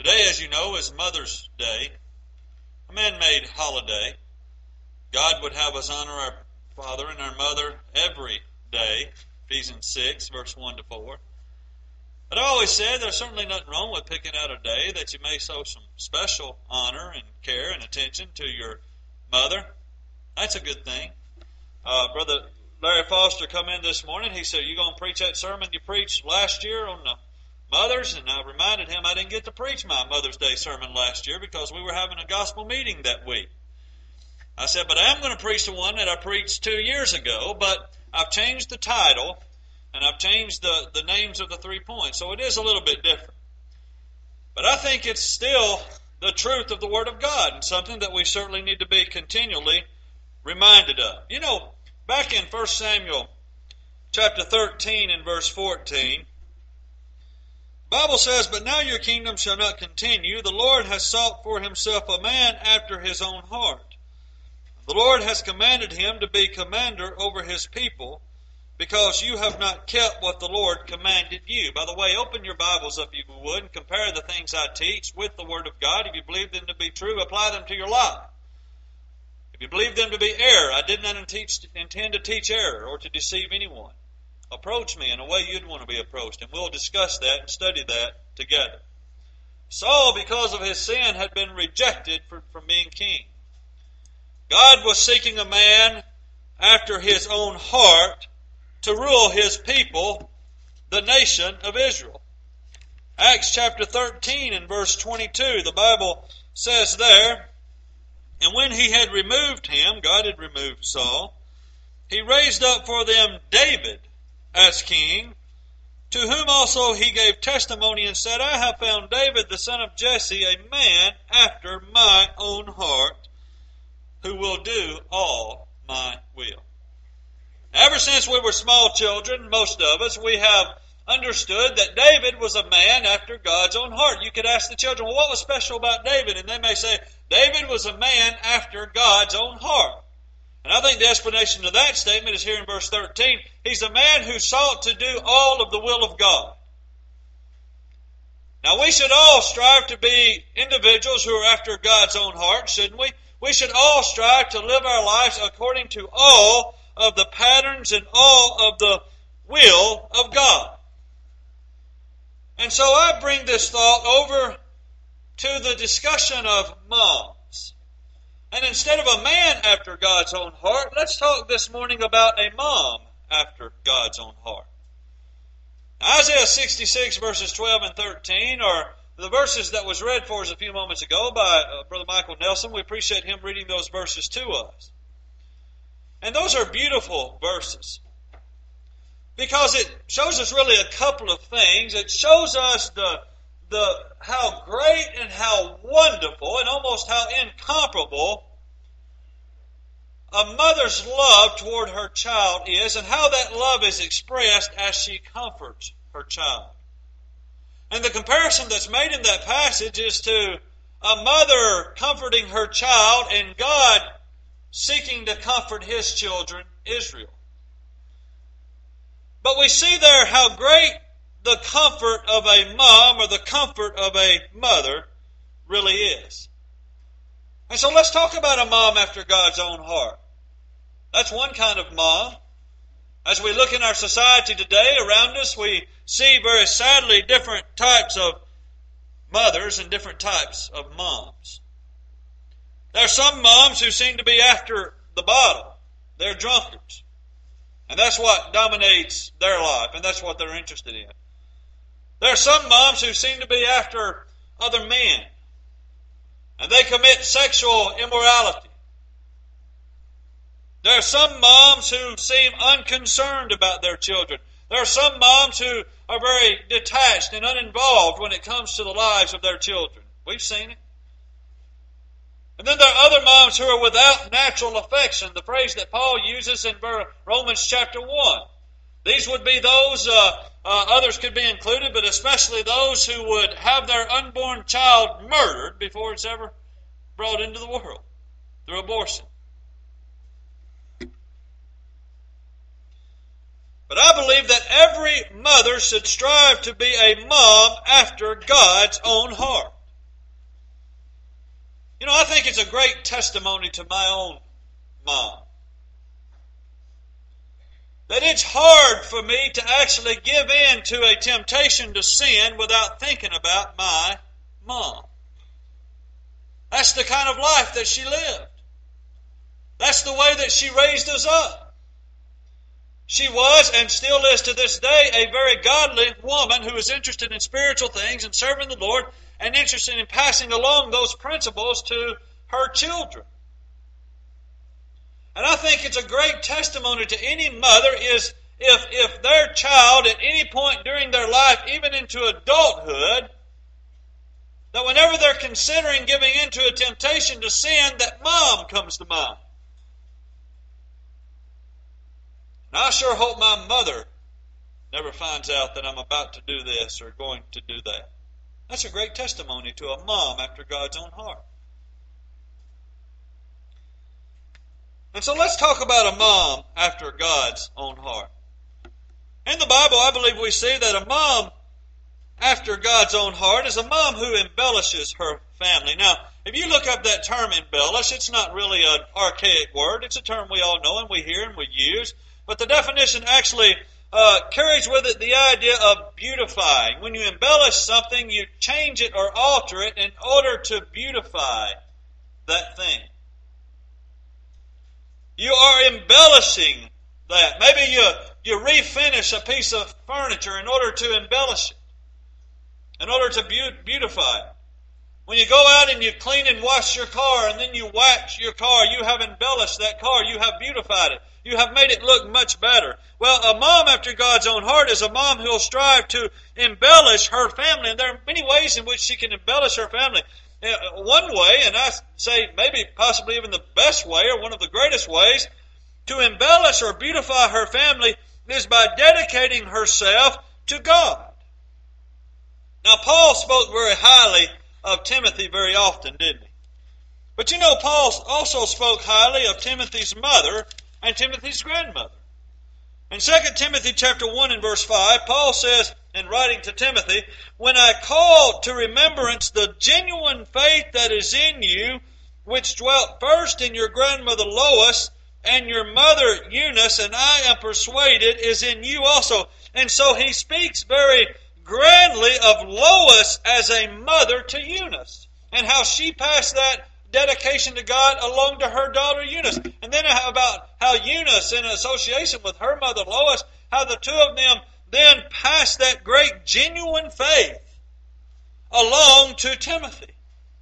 Today, as you know, is Mother's Day, a man-made holiday. God would have us honor our father and our mother every day, Ephesians 6, verse 1 to 4. But I always said there's certainly nothing wrong with picking out a day that you may show some special honor and care and attention to your mother. That's a good thing. Brother Larry Foster come in this morning. He said, "You going to preach that sermon you preached last year on the mothers?" And I reminded him I didn't get to preach my Mother's Day sermon last year because we were having a gospel meeting that week. I said, but I am going to preach the one that I preached 2 years ago, but I've changed the title and I've changed the names of the 3 points, so it is a little bit different. But I think it's still the truth of the Word of God and something that we certainly need to be continually reminded of. You know, back in 1 Samuel chapter 13 and verse 14, the Bible says, "But now your kingdom shall not continue. The Lord has sought for himself a man after his own heart. The Lord has commanded him to be commander over his people, because you have not kept what the Lord commanded you." By the way, open your Bibles up if you would and compare the things I teach with the Word of God. If you believe them to be true, apply them to your life. If you believe them to be error, I did not intend to teach error or to deceive anyone. Approach me in a way you'd want to be approached, and we'll discuss that and study that together. Saul, because of his sin, had been rejected from being king. God was seeking a man after his own heart to rule his people, the nation of Israel. Acts chapter 13 and verse 22, the Bible says there, "And when he had removed him," God had removed Saul, "he raised up for them David as king, to whom also he gave testimony and said, I have found David the son of Jesse, a man after my own heart, who will do all my will." Ever since we were small children, most of us, we have understood that David was a man after God's own heart. You could ask the children, well, what was special about David? And they may say, David was a man after God's own heart. And I think the explanation of that statement is here in verse 13. He's a man who sought to do all of the will of God. Now, we should all strive to be individuals who are after God's own heart, shouldn't we? We should all strive to live our lives according to all of the patterns and all of the will of God. And so I bring this thought over to the discussion of moms. And instead of a man after God's own heart, let's talk this morning about a mom after God's own heart. Now, Isaiah 66 verses 12 and 13 are the verses that was read for us a few moments ago by Brother Michael Nelson. We appreciate him reading those verses to us. And those are beautiful verses, because it shows us really a couple of things. It shows us how great and how wonderful and almost how incomparable a mother's love toward her child is, and how that love is expressed as she comforts her child. And the comparison that's made in that passage is to a mother comforting her child and God seeking to comfort his children, Israel. But we see there how great the comfort of a mom or the comfort of a mother really is. And so let's talk about a mom after God's own heart. That's one kind of mom. As we look in our society today around us, we see very sadly different types of mothers and different types of moms. There are some moms who seem to be after the bottle. They're drunkards. And that's what dominates their life, and that's what they're interested in. There are some moms who seem to be after other men, and they commit sexual immorality. There are some moms who seem unconcerned about their children. There are some moms who are very detached and uninvolved when it comes to the lives of their children. We've seen it. And then there are other moms who are without natural affection, the phrase that Paul uses in Romans chapter 1. These would be those, others could be included, but especially those who would have their unborn child murdered before it's ever brought into the world through abortion. But I believe that every mother should strive to be a mom after God's own heart. I think it's a great testimony to my own mom. That it's hard for me to actually give in to a temptation to sin without thinking about my mom. That's the kind of life that she lived. That's the way that she raised us up. She was, and still is to this day, a very godly woman who is interested in spiritual things and serving the Lord and interested in passing along those principles to her children. And I think it's a great testimony to any mother is if their child at any point during their life, even into adulthood, that whenever they're considering giving into a temptation to sin, that mom comes to mind. And I sure hope my mother never finds out that I'm about to do this or going to do that. That's a great testimony to a mom after God's own heart. And so let's talk about a mom after God's own heart. In the Bible, I believe we see that a mom after God's own heart is a mom who embellishes her family. Now, if you look up that term embellish, it's not really an archaic word. It's a term we all know and we hear and we use. But the definition actually carries with it the idea of beautifying. When you embellish something, you change it or alter it in order to beautify that thing. You are embellishing that. Maybe you refinish a piece of furniture in order to embellish it, in order to beautify it. When you go out and you clean and wash your car and then you wax your car, you have embellished that car. You have beautified it. You have made it look much better. Well, a mom after God's own heart is a mom who will strive to embellish her family. And there are many ways in which she can embellish her family. One way, and I say maybe possibly even the best way or one of the greatest ways, to embellish or beautify her family is by dedicating herself to God. Now, Paul spoke very highly of Timothy very often, didn't he? But Paul also spoke highly of Timothy's mother and Timothy's grandmother. In 2 Timothy chapter 1 and verse 5, Paul says, in writing to Timothy, "When I called to remembrance the genuine faith that is in you, which dwelt first in your grandmother Lois and your mother Eunice, and I am persuaded is in you also." And so he speaks very grandly of Lois as a mother to Eunice, and how she passed that dedication to God along to her daughter Eunice. And then about how Eunice, in association with her mother Lois, how the two of them then passed that great genuine faith along to Timothy.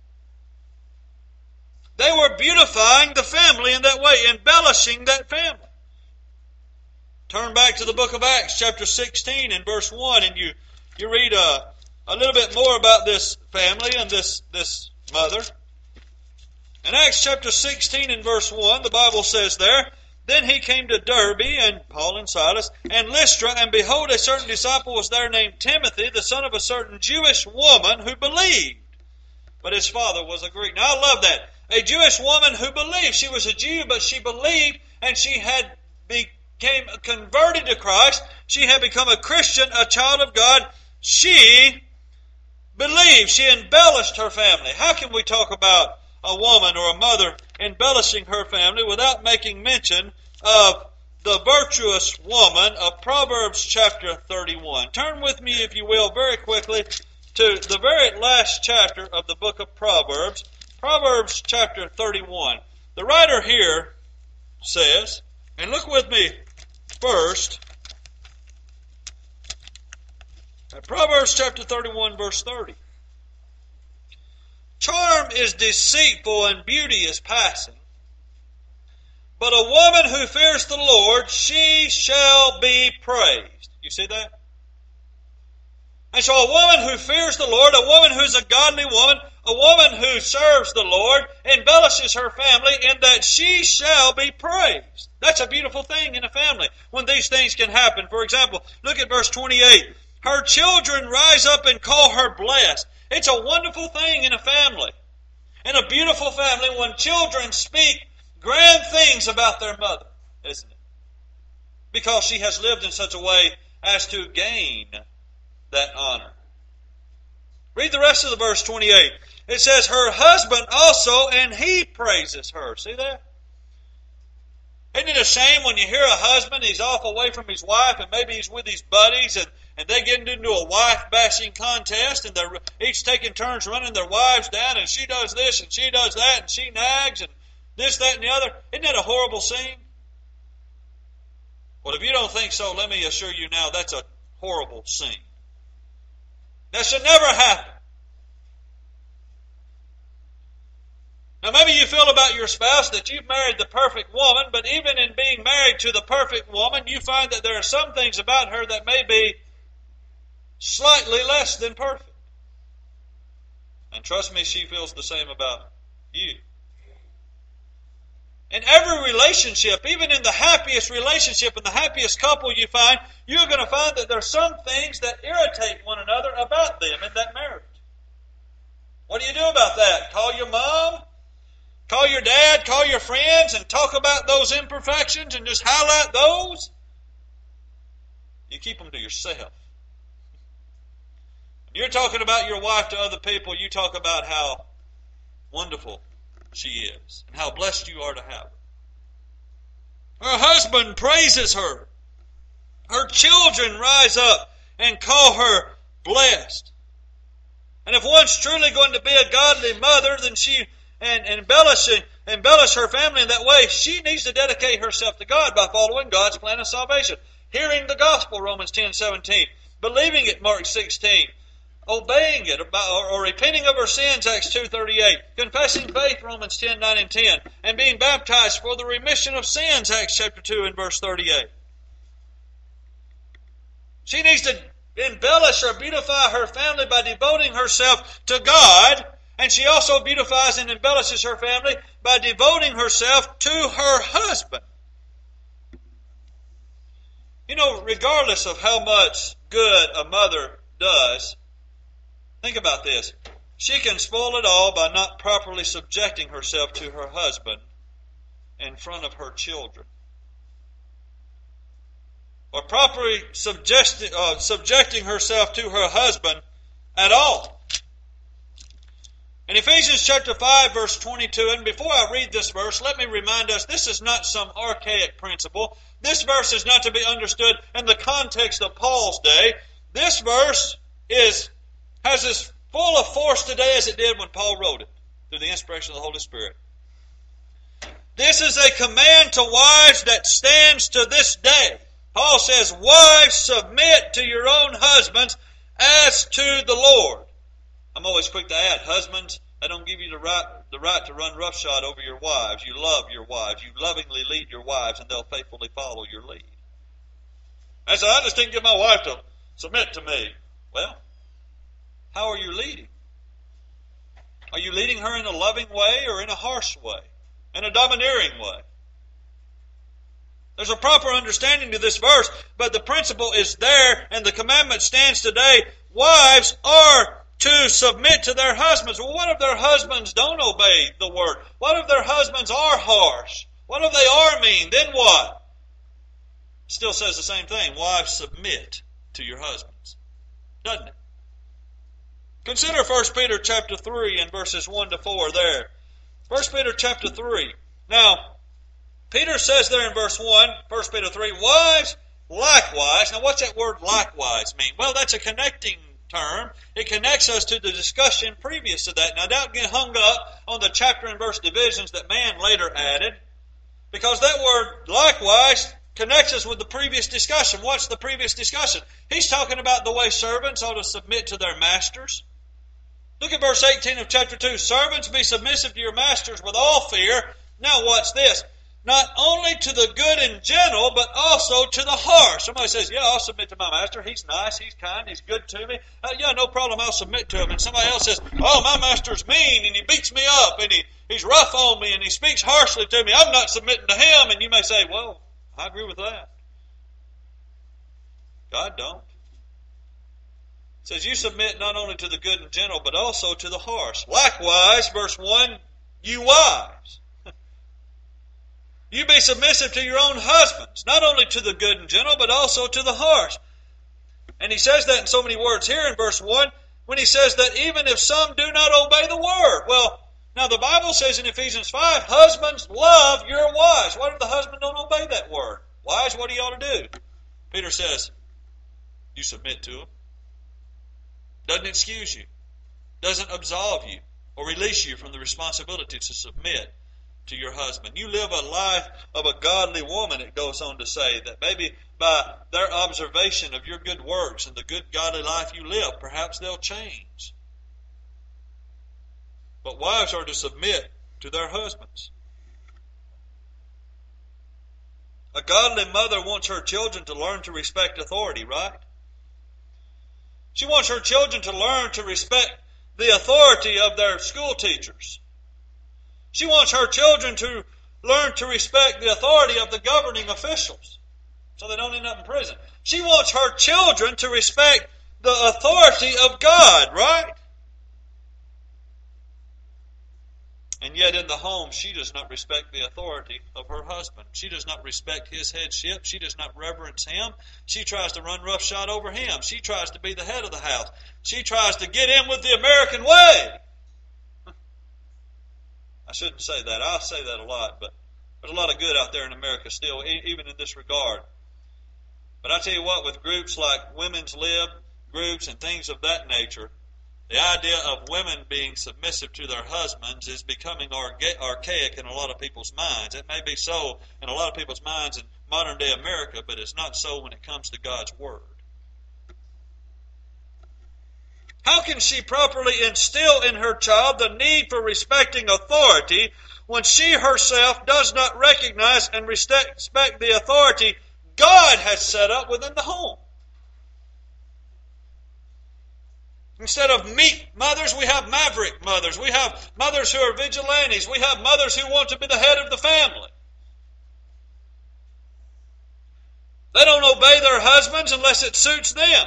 They were beautifying the family in that way, embellishing that family. Turn back to the book of Acts, chapter 16 and verse 1, and you read a little bit more about this family and this mother. In Acts chapter 16 and verse 1, the Bible says there, "Then he came to Derbe," and Paul and Silas, "and Lystra, and behold, a certain disciple was there named Timothy, the son of a certain Jewish woman who believed. But his father was a Greek." Now I love that. A Jewish woman who believed. She was a Jew, but she believed, and she had became converted to Christ. She had become a Christian, a child of God. She believed. She embellished her family. How can we talk about a woman or a mother embellishing her family without making mention of the virtuous woman of Proverbs chapter 31? Turn with me, if you will, very quickly to the very last chapter of the book of Proverbs, Proverbs chapter 31. The writer here says, and look with me first at Proverbs chapter 31, verse 30. "Charm is deceitful and beauty is passing, but a woman who fears the Lord, she shall be praised." You see that? And so a woman who fears the Lord, a woman who's a godly woman, a woman who serves the Lord, embellishes her family in that she shall be praised. That's a beautiful thing in a family when these things can happen. For example, look at verse 28. "Her children rise up and call her blessed." It's a wonderful thing in a family, in a beautiful family, when children speak grand things about their mother, isn't it? Because she has lived in such a way as to gain that honor. Read the rest of the verse 28. It says, her husband also, and he praises her. See that? Isn't it a shame when you hear a husband, he's off away from his wife, and maybe he's with his buddies, and they get into a wife-bashing contest, and they're each taking turns running their wives down, and she does this, and she does that, and she nags, and this, that, and the other. Isn't that a horrible scene? Well, if you don't think so, let me assure you now, that's a horrible scene. That should never happen. Now, maybe you feel about your spouse that you've married the perfect woman, but even in being married to the perfect woman, you find that there are some things about her that may be slightly less than perfect. And trust me, she feels the same about you. In every relationship, even in the happiest relationship and the happiest couple you find, you're going to find that there are some things that irritate one another about them in that marriage. What do you do about that? Call your mom? Call your dad, call your friends, and talk about those imperfections and just highlight those? You keep them to yourself. When you're talking about your wife to other people, you talk about how wonderful she is and how blessed you are to have her. Her husband praises her. Her children rise up and call her blessed. And if one's truly going to be a godly mother, then she and embellish her family in that way, she needs to dedicate herself to God by following God's plan of salvation. Hearing the gospel, Romans 10:17. Believing it, Mark 16. Obeying it, or repenting of her sins, Acts 2:38. Confessing faith, Romans 10:9 and 10. And being baptized for the remission of sins, Acts chapter 2 and verse 38. She needs to embellish or beautify her family by devoting herself to God. And she also beautifies and embellishes her family by devoting herself to her husband. You know, regardless of how much good a mother does, think about this. She can spoil it all by not properly subjecting herself to her husband in front of her children. Or properly subjecting herself to her husband at all. In Ephesians chapter 5, verse 22, and before I read this verse, let me remind us, this is not some archaic principle. This verse is not to be understood in the context of Paul's day. This verse has as full of force today as it did when Paul wrote it, through the inspiration of the Holy Spirit. This is a command to wives that stands to this day. Paul says, wives, submit to your own husbands as to the Lord. I'm always quick to add, husbands, I don't give you the right to run roughshod over your wives. You love your wives. You lovingly lead your wives, and they'll faithfully follow your lead. I said, I just didn't get my wife to submit to me. Well, how are you leading? Are you leading her in a loving way or in a harsh way? In a domineering way? There's a proper understanding to this verse, but the principle is there, and the commandment stands today. Wives are to submit to their husbands. Well, what if their husbands don't obey the word? What if their husbands are harsh? What if they are mean? Then what? It still says the same thing. Wives, submit to your husbands. Doesn't it? Consider 1 Peter chapter 3 and verses 1 to 4 there. 1 Peter chapter 3. Now, Peter says there in verse 1, 1 Peter 3, wives, likewise. Now, what's that word likewise mean? Well, that's a connecting term. It connects us to the discussion previous to that. Now, don't get hung up on the chapter and verse divisions that man later added, because that word likewise connects us with the previous discussion. What's the previous discussion? He's talking about the way servants ought to submit to their masters. Look at verse 18 of chapter 2. Servants, be submissive to your masters with all fear. Now, what's this? Not only to the good and gentle, but also to the harsh. Somebody says, yeah, I'll submit to my master. He's nice, he's kind, he's good to me. Yeah, no problem, I'll submit to him. And somebody else says, oh, my master's mean, and he beats me up, and he's rough on me, and he speaks harshly to me. I'm not submitting to him. And you may say, well, I agree with that. God don't. It says, you submit not only to the good and gentle, but also to the harsh. Likewise, verse 1, you wives, you be submissive to your own husbands, not only to the good and gentle, but also to the harsh. And he says that in so many words here in verse 1. when he says that even if some do not obey the word. Well, now the Bible says in Ephesians 5, husbands, love your wives. What if the husband don't obey that word? Wives, what do you ought to do? Peter says, you submit to them. Doesn't excuse you. Doesn't absolve you or release you from the responsibility to submit to your husband. You live a life of a godly woman, it goes on to say, that maybe by their observation of your good works and the good godly life you live, perhaps they'll change. But wives are to submit to their husbands. A godly mother wants her children to learn to respect authority, right? She wants her children to learn to respect the authority of their school teachers. She wants her children to learn to respect the authority of the governing officials so they don't end up in prison. She wants her children to respect the authority of God, right? And yet in the home, she does not respect the authority of her husband. She does not respect his headship. She does not reverence him. She tries to run roughshod over him. She tries to be the head of the house. She tries to get in with the American way. I shouldn't say that. I say that a lot, but there's a lot of good out there in America still, even in this regard. But I tell you what, with groups like Women's Lib groups and things of that nature, the idea of women being submissive to their husbands is becoming archaic in a lot of people's minds. It may be so in a lot of people's minds in modern day America, but it's not so when it comes to God's Word. How can she properly instill in her child the need for respecting authority when she herself does not recognize and respect the authority God has set up within the home? Instead of meek mothers, we have maverick mothers. We have mothers who are vigilantes. We have mothers who want to be the head of the family. They don't obey their husbands unless it suits them.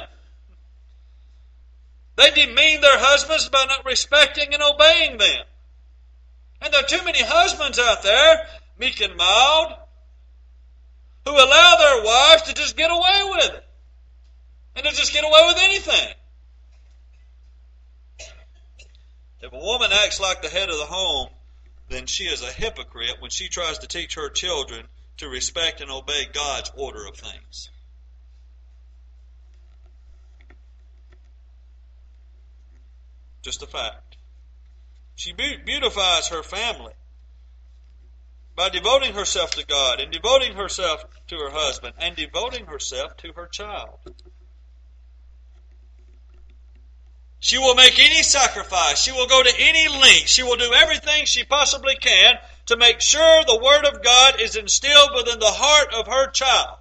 They demean their husbands by not respecting and obeying them. And there are too many husbands out there, meek and mild, who allow their wives to just get away with it. And to just get away with anything. If a woman acts like the head of the home, then she is a hypocrite when she tries to teach her children to respect and obey God's order of things. Just a fact. She beautifies her family by devoting herself to God and devoting herself to her husband and devoting herself to her child. She will make any sacrifice. She will go to any length. She will do everything she possibly can to make sure the Word of God is instilled within the heart of her child.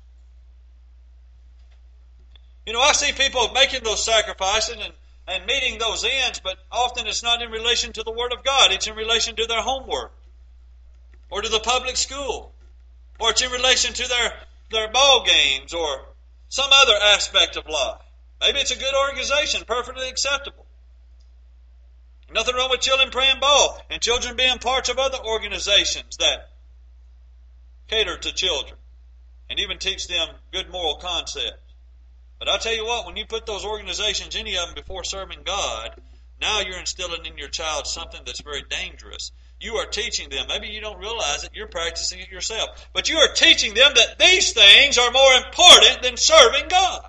You know, I see people making those sacrifices and meeting those ends, but often it's not in relation to the Word of God. It's in relation to their homework or to the public school, or it's in relation to their ball games or some other aspect of life. Maybe it's a good organization, perfectly acceptable. Nothing wrong with children playing ball and children being parts of other organizations that cater to children and even teach them good moral concepts. But I tell you what, when you put those organizations, any of them, before serving God, now you're instilling in your child something that's very dangerous. You are teaching them, maybe you don't realize it, you're practicing it yourself, but you are teaching them that these things are more important than serving God.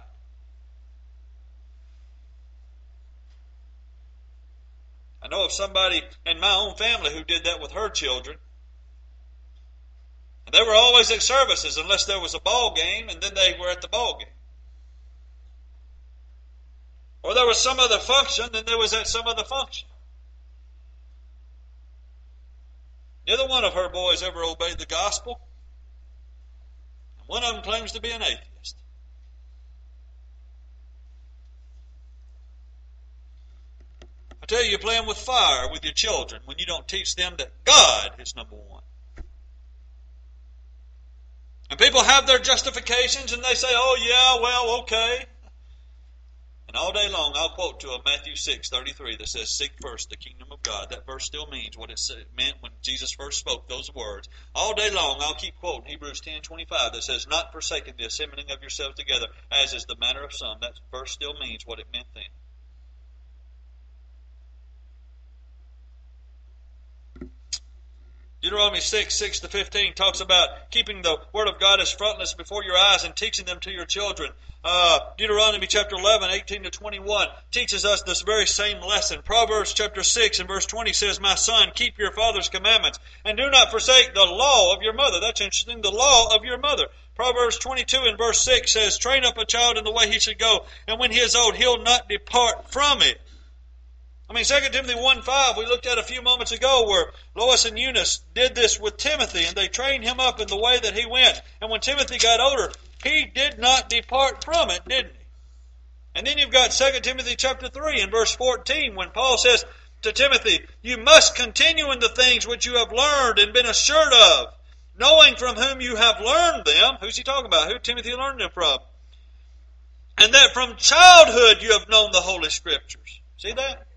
I know of somebody in my own family who did that with her children. And they were always at services unless there was a ball game, and then they were at the ball game. Or there was some other function, then they was at some other function. Neither one of her boys ever obeyed the gospel. And one of them claims to be an atheist. I tell you, you're playing with fire with your children when you don't teach them that God is number one. And people have their justifications and they say, oh yeah, well, okay. And all day long I'll quote to them Matthew 6:33 that says, seek first the kingdom of God. That verse still means what it meant when Jesus first spoke those words. All day long I'll keep quoting Hebrews 10:25 that says, not forsaking the assembling of yourselves together, as is the manner of some. That verse still means what it meant then. Deuteronomy 6:6-15 talks about keeping the Word of God as frontless before your eyes and teaching them to your children. Deuteronomy chapter 11, 18-21 teaches us this very same lesson. Proverbs chapter 6 and verse 20 says, "My son, keep your father's commandments, and do not forsake the law of your mother." That's interesting, the law of your mother. Proverbs 22 and verse 6 says, "Train up a child in the way he should go, and when he is old, he'll not depart from it." I mean, 2 Timothy 1:5 we looked at a few moments ago where Lois and Eunice did this with Timothy, and they trained him up in the way that he went. And when Timothy got older, he did not depart from it, didn't he? And then you've got 2 Timothy chapter 3 and verse 14 when Paul says to Timothy, "You must continue in the things which you have learned and been assured of, knowing from whom you have learned them." Who's he talking about? Who Timothy learned them from? "And that from childhood you have known the Holy Scriptures." See that?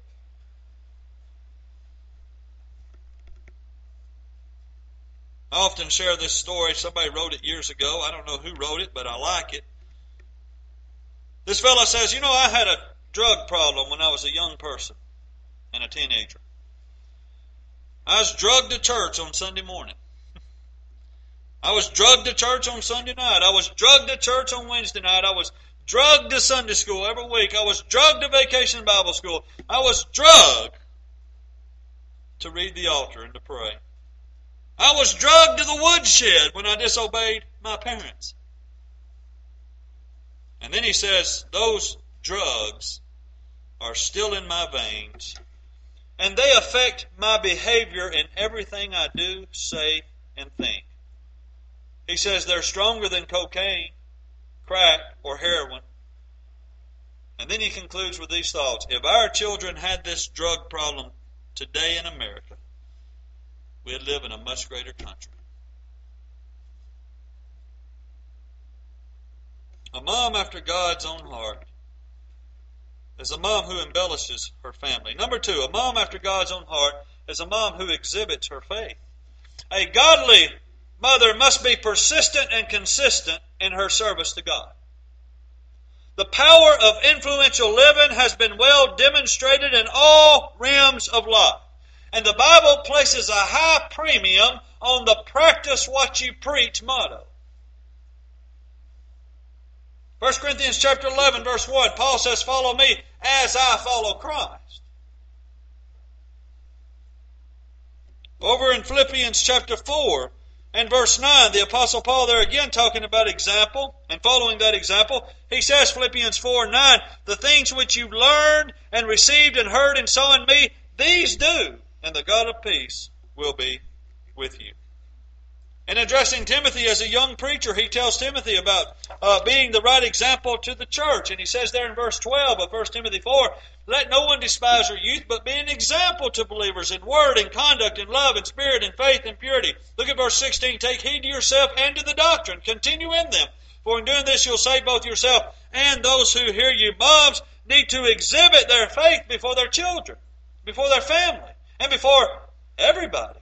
I often share this story. Somebody wrote it years ago. I don't know who wrote it, but I like it. This fellow says, I had a drug problem when I was a young person and a teenager. I was drugged to church on Sunday morning. I was drugged to church on Sunday night. I was drugged to church on Wednesday night. I was drugged to Sunday school every week. I was drugged to vacation Bible school. I was drugged to read the altar and to pray. I was drugged to the woodshed when I disobeyed my parents. And then he says, those drugs are still in my veins, and they affect my behavior in everything I do, say, and think. He says they're stronger than cocaine, crack, or heroin. And then he concludes with these thoughts. If our children had this drug problem today in America, we'd live in a much greater country. A mom after God's own heart is a mom who embellishes her family. Number two, a mom after God's own heart is a mom who exhibits her faith. A godly mother must be persistent and consistent in her service to God. The power of influential living has been well demonstrated in all realms of life. And the Bible places a high premium on the practice what you preach motto. 1 Corinthians chapter 11, verse 1, Paul says, "Follow me as I follow Christ." Over in Philippians chapter 4 and verse 9, the Apostle Paul there again talking about example and following that example, he says, Philippians 4:9, "The things which you learned and received and heard and saw in me, these do, and the God of peace will be with you." In addressing Timothy as a young preacher, he tells Timothy about being the right example to the church. And he says there in verse 12 of 1 Timothy 4, "Let no one despise your youth, but be an example to believers in word and conduct and love and spirit and faith and purity." Look at verse 16, "Take heed to yourself and to the doctrine. Continue in them. For in doing this you'll save both yourself and those who hear you." Moms need to exhibit their faith before their children, before their family, and before everybody.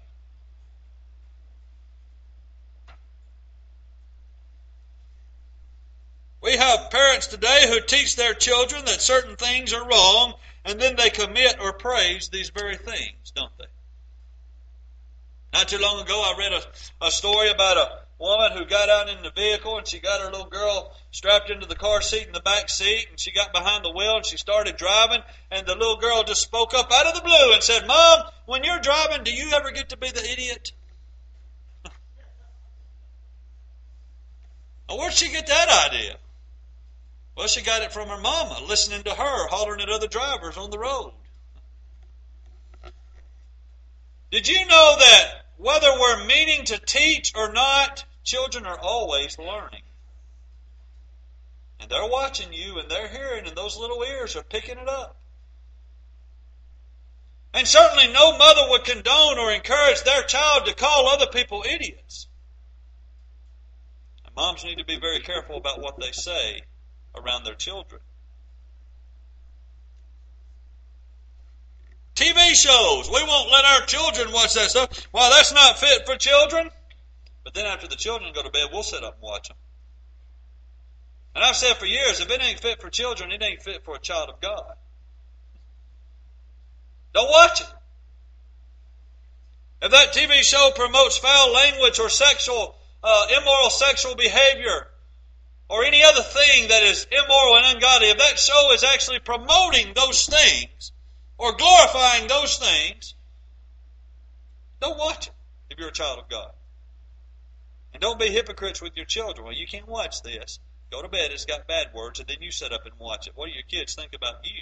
We have parents today who teach their children that certain things are wrong, and then they commit or praise these very things, don't they? Not too long ago, I read a story about a woman who got out in the vehicle, and she got her little girl strapped into the car seat in the back seat, and she got behind the wheel, and she started driving, and the little girl just spoke up out of the blue and said, "Mom, when you're driving, do you ever get to be the idiot?" Well, where'd she get that idea? Well, she got it from her mama, listening to her, hollering at other drivers on the road. Did you know that whether we're meaning to teach or not, children are always learning? And they're watching you, and they're hearing, and those little ears are picking it up. And certainly no mother would condone or encourage their child to call other people idiots. And moms need to be very careful about what they say around their children. TV shows. We won't let our children watch that stuff. Well, that's not fit for children. But then after the children go to bed, we'll sit up and watch them. And I've said for years, if it ain't fit for children, it ain't fit for a child of God. Don't watch it. if that TV show promotes foul language or immoral sexual behavior, or any other thing that is immoral and ungodly, if that show is actually promoting those things or glorifying those things, don't watch it if you're a child of God. And don't be hypocrites with your children. Well, you can't watch this. Go to bed, it's got bad words, and then you sit up and watch it. What do your kids think about you?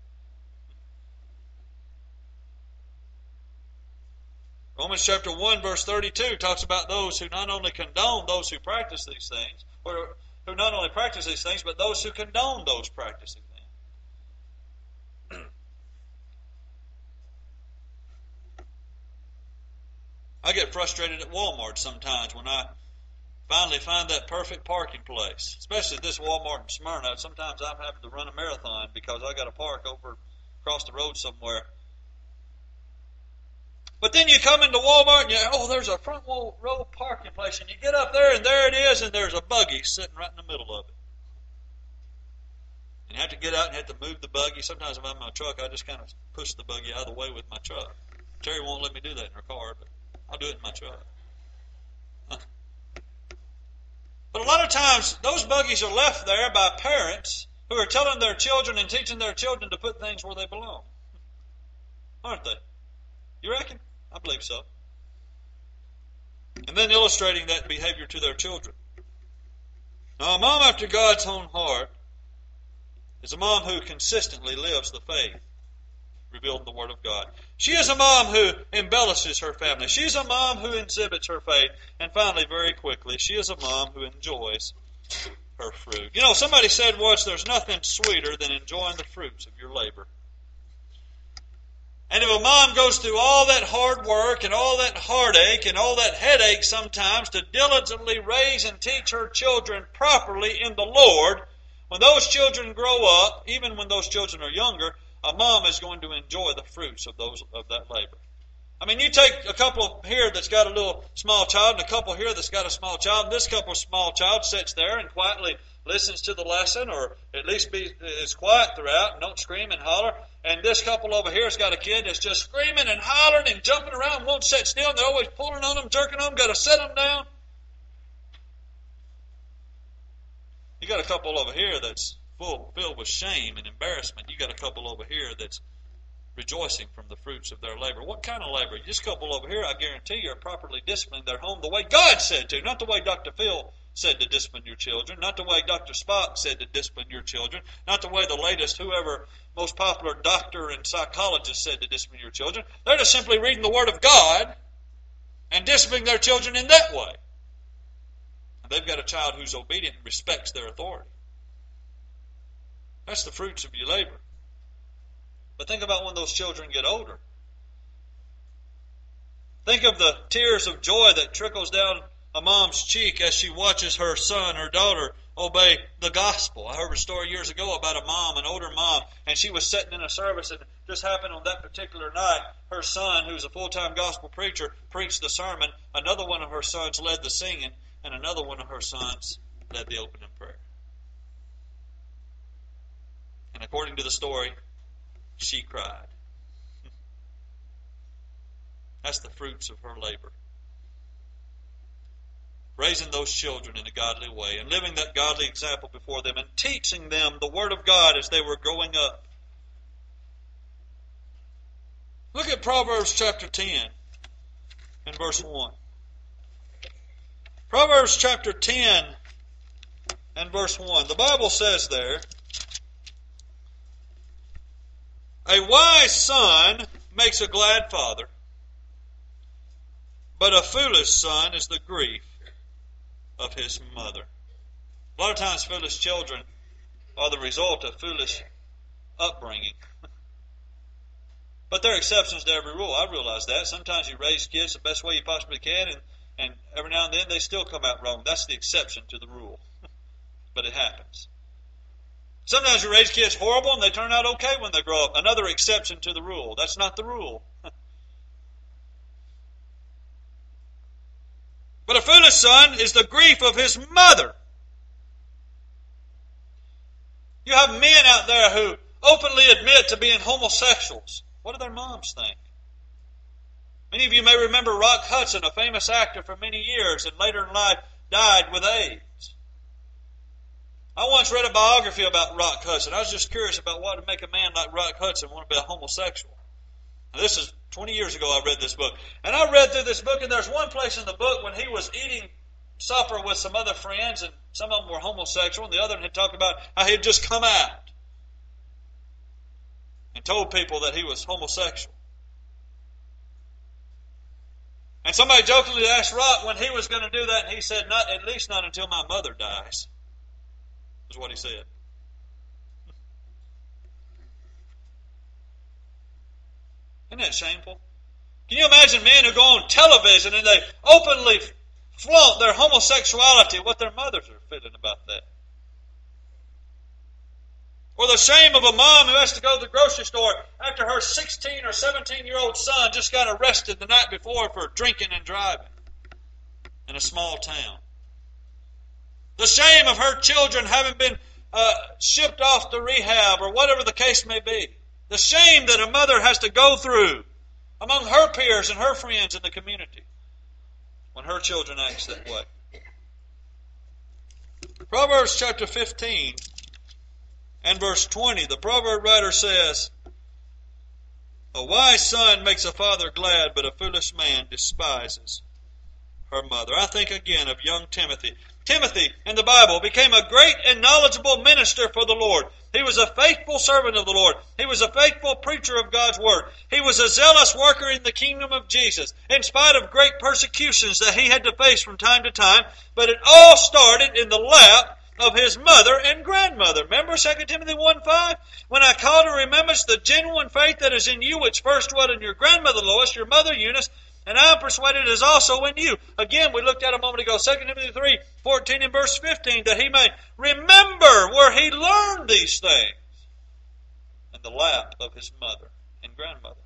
Romans chapter 1, verse 32 talks about those who not only condone those who practice these things, or who not only practice these things, but those who condone those practicing them. I get frustrated at Walmart sometimes when I finally find that perfect parking place, especially at this Walmart in Smyrna. Sometimes I'm having to run a marathon because I got to park over across the road somewhere. But then you come into Walmart and there's a front row parking place, and you get up there and there it is, and there's a buggy sitting right in the middle of it. And you have to get out and have to move the buggy. Sometimes if I'm in my truck, I just kind of push the buggy out of the way with my truck. Terry won't let me do that in her car, but I'll do it in my truck. But a lot of times, those buggies are left there by parents who are telling their children and teaching their children to put things where they belong. Aren't they? You reckon? I believe so. And then illustrating that behavior to their children. Now, a mom after God's own heart is a mom who consistently lives the faith revealed in the Word of God. She is a mom who embellishes her family. She's a mom who exhibits her faith. And finally, very quickly, she is a mom who enjoys her fruit. You know, somebody said once, there's nothing sweeter than enjoying the fruits of your labor. And if a mom goes through all that hard work and all that heartache and all that headache sometimes to diligently raise and teach her children properly in the Lord, when those children grow up, even when those children are younger, a mom is going to enjoy the fruits of that labor. I mean, you take a couple here that's got a little small child and a couple here that's got a small child, and this couple small child sits there and quietly listens to the lesson, or at least is quiet throughout and don't scream and holler. And this couple over here has got a kid that's just screaming and hollering and jumping around and won't sit still, and they're always pulling on them, jerking on them, got to set them down. You got a couple over here that's filled with shame and embarrassment. You got a couple over here that's rejoicing from the fruits of their labor. What kind of labor? This couple over here, I guarantee you, are properly disciplining their home the way God said to, not the way Dr. Phil said to discipline your children, not the way Dr. Spock said to discipline your children, not the way the latest, whoever, most popular doctor and psychologist said to discipline your children. They're just simply reading the Word of God and disciplining their children in that way. And they've got a child who's obedient and respects their authority. That's the fruits of your labor. But think about when those children get older. Think of the tears of joy that trickles down a mom's cheek as she watches her son or daughter obey the gospel. I heard a story years ago about a mom, an older mom, and she was sitting in a service, and it just happened on that particular night. Her son, who's a full-time gospel preacher, preached the sermon. Another one of her sons led the singing, and another one of her sons led the opening prayer. And according to the story, she cried. That's the fruits of her labor. Raising those children in a godly way and living that godly example before them and teaching them the Word of God as they were growing up. Look at Proverbs chapter 10 and verse 1. Proverbs chapter 10 and verse 1. The Bible says there, a wise son makes a glad father, but a foolish son is the grief of his mother. A lot of times foolish children are the result of foolish upbringing. But there are exceptions to every rule. I realize that. Sometimes you raise kids the best way you possibly can, and every now and then they still come out wrong. That's the exception to the rule. But it happens. Sometimes you raise kids horrible and they turn out okay when they grow up. Another exception to the rule. That's not the rule. But a foolish son is the grief of his mother. You have men out there who openly admit to being homosexuals. What do their moms think? Many of you may remember Rock Hudson, a famous actor for many years, and later in life died with AIDS. I once read a biography about Rock Hudson. I was just curious about what would make a man like Rock Hudson want to be a homosexual. Now, this is 20 years ago I read this book. And I read through this book, and there's one place in the book when he was eating supper with some other friends, and some of them were homosexual, and the other one had talked about how he had just come out and told people that he was homosexual. And somebody jokingly asked Rock when he was going to do that, and he said, "Not at least not until my mother dies," is what he said. Isn't that shameful? Can you imagine men who go on television and they openly flaunt their homosexuality, what their mothers are feeling about that? Or the shame of a mom who has to go to the grocery store after her 16 or 17-year-old son just got arrested the night before for drinking and driving in a small town. The shame of her children having been shipped off to rehab or whatever the case may be. The shame that a mother has to go through among her peers and her friends in the community when her children act that way. Proverbs chapter 15 and verse 20, the proverb writer says, "A wise son makes a father glad, but a foolish man despises her mother." I think again of young Timothy. Timothy, in the Bible, became a great and knowledgeable minister for the Lord. He was a faithful servant of the Lord. He was a faithful preacher of God's Word. He was a zealous worker in the kingdom of Jesus, in spite of great persecutions that he had to face from time to time. But it all started in the lap of his mother and grandmother. Remember 2 Timothy 1:5? "When I call to remembrance the genuine faith that is in you, which first dwelt in your grandmother Lois, your mother Eunice, and I am persuaded is also in you." Again, we looked at a moment ago, 2 Timothy 3:14 and verse 15, that he may remember where he learned these things in the lap of his mother and grandmother.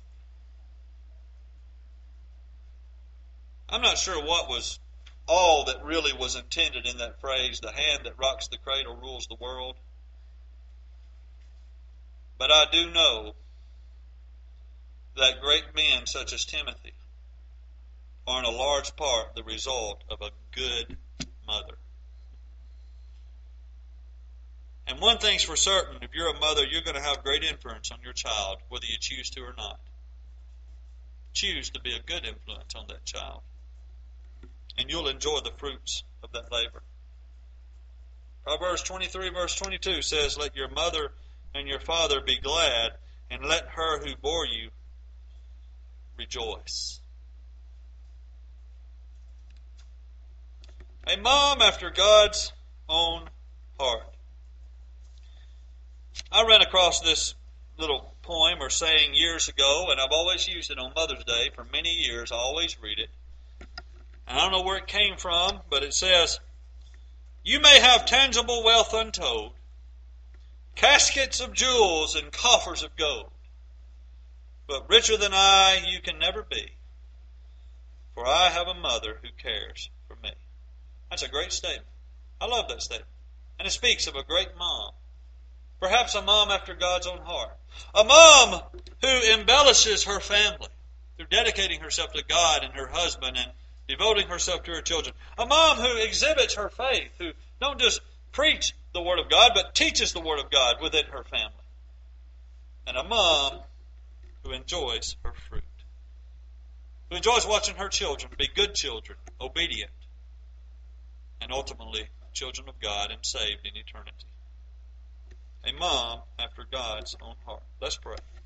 I'm not sure what was all that really was intended in that phrase, "the hand that rocks the cradle rules the world." But I do know that great men such as Timothy are in a large part the result of a good mother. And one thing's for certain, if you're a mother, you're going to have great influence on your child, whether you choose to or not. Choose to be a good influence on that child, and you'll enjoy the fruits of that labor. Proverbs 23 verse 22 says, "Let your mother and your father be glad, and let her who bore you rejoice." A mom after God's own heart. I ran across this little poem or saying years ago, and I've always used it on Mother's Day for many years. I always read it. And I don't know where it came from, but it says, "You may have tangible wealth untold, caskets of jewels and coffers of gold, but richer than I you can never be, for I have a mother who cares for me." That's a great statement. I love that statement. And it speaks of a great mom. Perhaps a mom after God's own heart. A mom who embellishes her family through dedicating herself to God and her husband and devoting herself to her children. A mom who exhibits her faith, who don't just preach the Word of God, but teaches the Word of God within her family. And a mom who enjoys her fruit. Who enjoys watching her children be good children, obedient, and ultimately children of God and saved in eternity. A mom after God's own heart. Let's pray.